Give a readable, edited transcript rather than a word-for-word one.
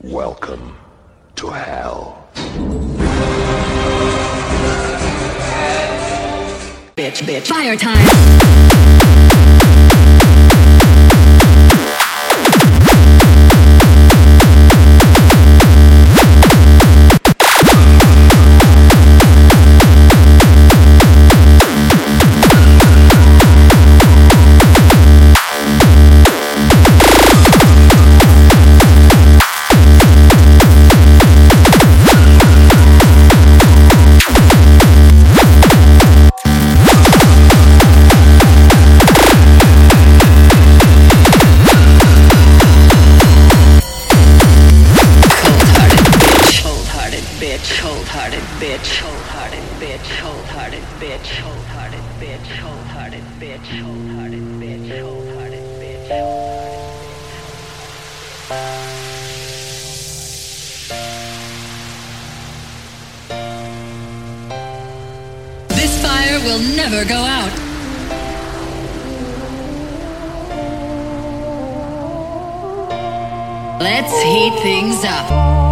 Welcome to hell. Bitch, bitch. Fire time. Cold-hearted bitch, cold-hearted bitch, cold-hearted bitch, cold-hearted bitch, cold-hearted bitch, cold-hearted bitch, cold-hearted bitch, cold-hearted bitch. This fire will never go out. Let's heat things up.